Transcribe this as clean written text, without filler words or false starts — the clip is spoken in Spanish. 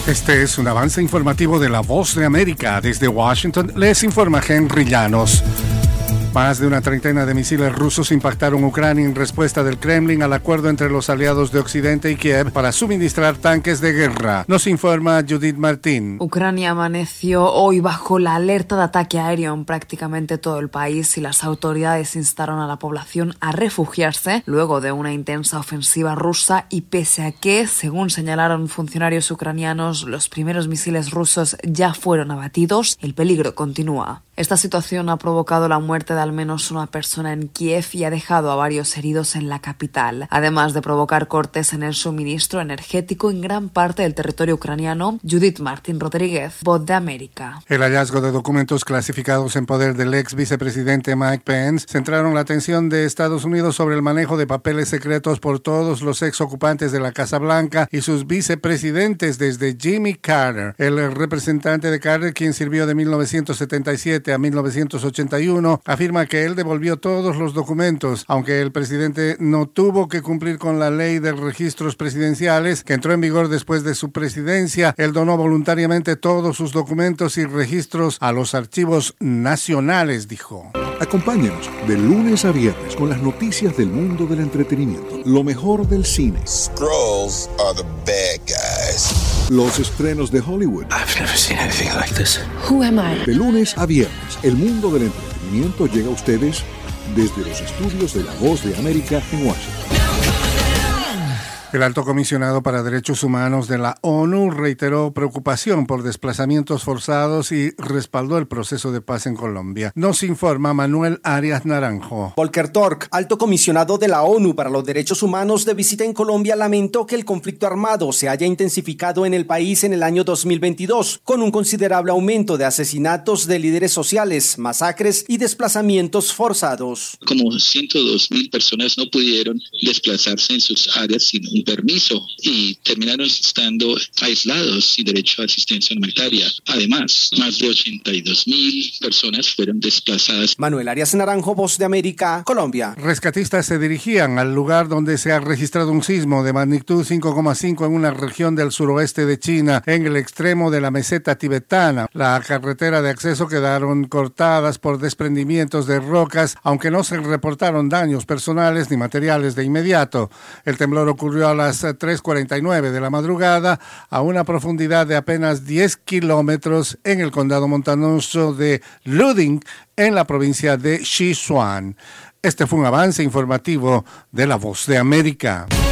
Este es un avance informativo de La Voz de América. Desde Washington les informa Henry Llanos. Más de una treintena de misiles rusos impactaron Ucrania en respuesta del Kremlin al acuerdo entre los aliados de Occidente y Kiev para suministrar tanques de guerra. Nos informa Judith Martín. Ucrania amaneció hoy bajo la alerta de ataque aéreo en prácticamente todo el país y las autoridades instaron a la población a refugiarse luego de una intensa ofensiva rusa y pese a que, según señalaron funcionarios ucranianos, los primeros misiles rusos ya fueron abatidos, el peligro continúa. Esta situación ha provocado la muerte de al menos una persona en Kiev y ha dejado a varios heridos en la capital, además de provocar cortes en el suministro energético en gran parte del territorio ucraniano. Judith Martín Rodríguez, Voz de América. El hallazgo de documentos clasificados en poder del ex vicepresidente Mike Pence centraron la atención de Estados Unidos sobre el manejo de papeles secretos por todos los ex ocupantes de la Casa Blanca y sus vicepresidentes desde Jimmy Carter. El representante de Carter, quien sirvió de 1977 a 1981, afirma que él devolvió todos los documentos, aunque el presidente no tuvo que cumplir con la ley de registros presidenciales que entró en vigor después de su presidencia. Él donó voluntariamente todos sus documentos y registros a los archivos nacionales, dijo. Acompáñanos de lunes a viernes con las noticias del mundo del entretenimiento, lo mejor del cine. Skrulls are the bad guys. Los estrenos de Hollywood. I've never seen anything like this. Who am I? De lunes a viernes, el mundo del entretenimiento llega a ustedes desde los estudios de La Voz de América en Washington. El alto comisionado para Derechos Humanos de la ONU reiteró preocupación por desplazamientos forzados y respaldó el proceso de paz en Colombia. Nos informa Manuel Arias Naranjo. Volker Turk, alto comisionado de la ONU para los Derechos Humanos de visita en Colombia, lamentó que el conflicto armado se haya intensificado en el país en el año 2022, con un considerable aumento de asesinatos de líderes sociales, masacres y desplazamientos forzados. Como 102.000 personas no pudieron desplazarse en sus áreas sin un permiso y terminaron estando aislados sin derecho a asistencia humanitaria. Además, más de 82.000 personas fueron desplazadas. Manuel Arias Naranjo, Voz de América, Colombia. Rescatistas se dirigían al lugar donde se ha registrado un sismo de magnitud 5,5 en una región del suroeste de China, en el extremo de la meseta tibetana. La carretera de acceso quedaron cortadas por desprendimientos de rocas, aunque no se reportaron daños personales ni materiales de inmediato. El temblor ocurrió a las 3:49 de la madrugada a una profundidad de apenas 10 kilómetros en el condado montañoso de Luding, en la provincia de Sichuan. Este fue un avance informativo de La Voz de América.